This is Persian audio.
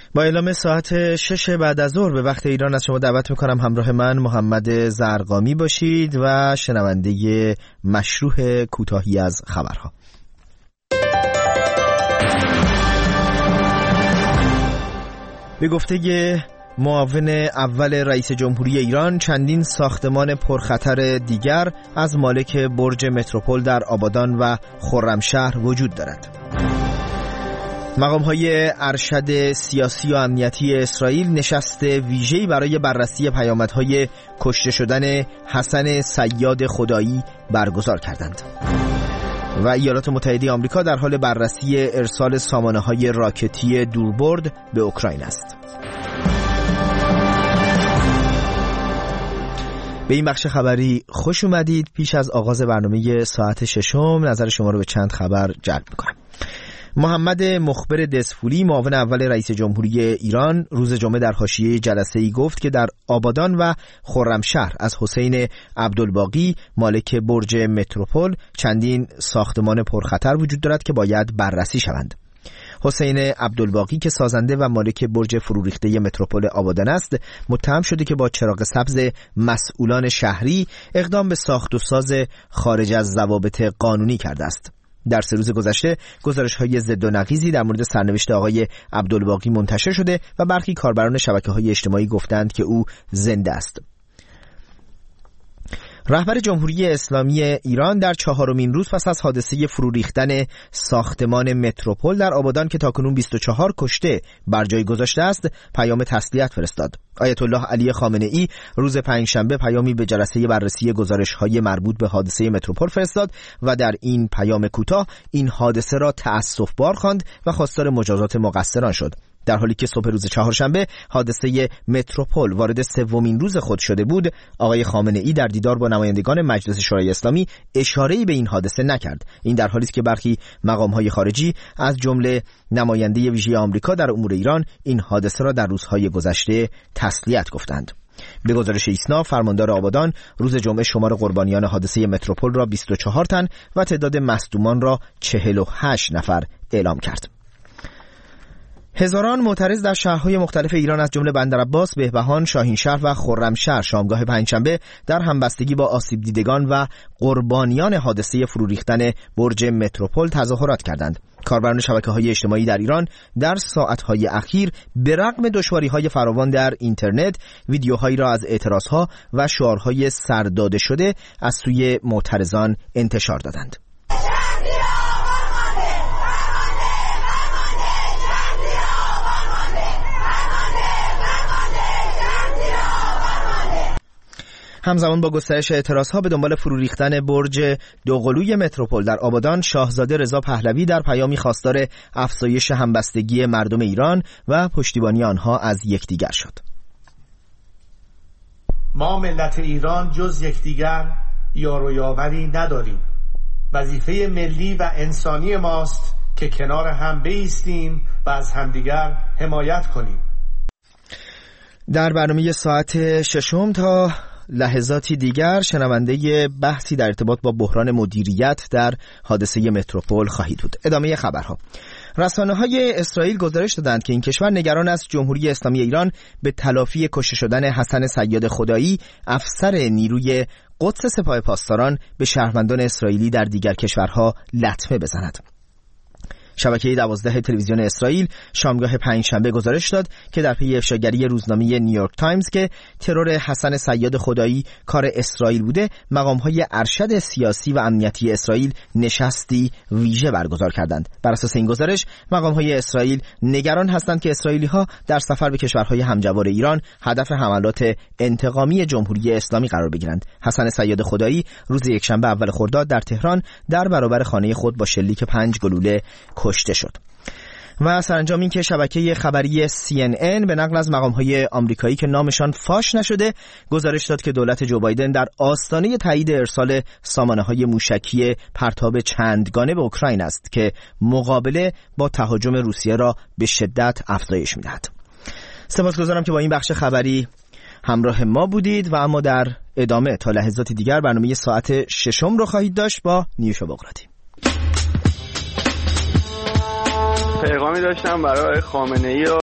با اعلام ساعت 6 بعد از ظهر به وقت ایران از شما دعوت میکنم همراه من محمد زرقامی باشید و شنونده مشروح کوتاهی از خبرها. به گفته معاون اول رئیس جمهوری ایران، چندین ساختمان پرخطر دیگر از مالک برج متروپول در آبادان و خرمشهر وجود دارد. مقام‌های ارشد سیاسی و امنیتی اسرائیل نشست ویژه‌ای برای بررسی پیامدهای کشته شدن حسن صیاد خدایی برگزار کردند. و ایالات متحده آمریکا در حال بررسی ارسال سامانه‌های راکتی دوربرد به اوکراین است. به این بخش خبری خوش اومدید. پیش از آغاز برنامه ساعت 6 نظر شما رو به چند خبر جلب می‌کنم. محمد مخبر دسفولی، معاون اول رئیس جمهوری ایران، روز جمعه در حاشیه جلسه‌ای گفت که در آبادان و خرمشهر از حسین عبدالباقی مالک برج متروپول چندین ساختمان پرخطر وجود دارد که باید بررسی شوند. حسین عبدالباقی که سازنده و مالک برج فروریخته متروپول آبادان است، متهم شده که با چراغ سبز مسئولان شهری اقدام به ساخت و ساز خارج از ضوابط قانونی کرده است. در 3 روز گذشته گزارش‌های ضد و نقیضی در مورد سرنوشت آقای عبدالباقی منتشر شده و برخی کاربران شبکه‌های اجتماعی گفتند که او زنده است. رهبر جمهوری اسلامی ایران در 4مین روز پس از حادثه فرو ریختن ساختمان متروپول در آبادان که تاکنون 24 کشته بر جای گذاشته است، پیام تسلیت فرستاد. آیت الله علی خامنه‌ای روز پنجشنبه پیامی به جلسه بررسی گزارش‌های مربوط به حادثه متروپول فرستاد و در این پیام کوتاه این حادثه را تأسف‌بار خواند و خواستار مجازات مقصران شد. در حالی که صبح روز چهارشنبه حادثه متروپول وارد 3مین روز خود شده بود، آقای خامنه‌ای در دیدار با نمایندگان مجلس شورای اسلامی اشاره‌ای به این حادثه نکرد. این در حالی است که برخی مقام‌های خارجی از جمله نماینده ویژه آمریکا در امور ایران این حادثه را در روزهای گذشته تسلیت گفتند. به گزارش ایسنا، فرماندار آبادان روز جمعه شمار قربانیان حادثه متروپول را 24 تن و تعداد مصدومان را 48 نفر اعلام کرد. هزاران معترض در شهرهای مختلف ایران از جمله بندرعباس، بهبهان، شاهینشهر و خرمشهر شامگاه پنجشنبه در همبستگی با آسیب دیدگان و قربانیان حادثه فرو ریختن برج متروپول تظاهرات کردند. کاربران شبکه‌های اجتماعی در ایران در ساعت‌های اخیر به رغم دشواری‌های فراوان در اینترنت، ویدیوهایی را از اعتراضها و شعارهای سرداده شده از سوی معترضان انتشار دادند. همزمان با گسترش اعتراضها به دنبال فرو ریختن برج دوقلوی متروپول در آبادان، شاهزاده رضا پهلوی در پیامی خواستار افزایش همبستگی مردم ایران و پشتیبانی آنها از یکدیگر شد. ما ملت ایران جز یکدیگر یار و یاوری نداریم. وظیفه ملی و انسانی ماست که کنار هم بایستیم و از همدیگر حمایت کنیم. در برنامه ساعت 6 تا لحظاتی دیگر شنونده بحثی در ارتباط با بحران مدیریت در حادثه متروپول خواهید بود. ادامه خبرها. رسانه‌های اسرائیل گزارش دادند که این کشور نگران است جمهوری اسلامی ایران به تلافی کشته شدن حسن صیاد خدایی، افسر نیروی قدس سپاه پاسداران، به شهروندان اسرائیلی در دیگر کشورها لطمه بزند. شبکه 12 تلویزیون اسرائیل شامگاه پنجشنبه گزارش داد که در پی افشاگری روزنامه نیویورک تایمز که ترور حسن صیاد خدایی کار اسرائیل بوده، مقام‌های ارشد سیاسی و امنیتی اسرائیل نشستی ویژه برگزار کردند. بر اساس این گزارش، مقام‌های اسرائیل نگران هستند که اسرائیلی‌ها در سفر به کشورهای همجوار ایران هدف حملات انتقامی جمهوری اسلامی قرار بگیرند. حسن صیاد خدایی روز یکشنبه اول خرداد در تهران در برابر خانه خود با شلیک 5 گلوله کشته شد. و سرانجام این که شبکه خبری CNN به نقل از مقام‌های آمریکایی که نامشان فاش نشده گزارش داد که دولت جو بایدن در آستانه تایید ارسال سامانه‌های موشکی پرتاب چندگانه به اوکراین است که مقابله با تهاجم روسیه را به شدت افزایش می‌دهد. سپاسگزارم که با این بخش خبری همراه ما بودید و اما در ادامه تا لحظات دیگر برنامه ساعت 6 رو خواهید داشت با نیوشا بغراتی. پیغامی داشتم برای خامنه‌ای و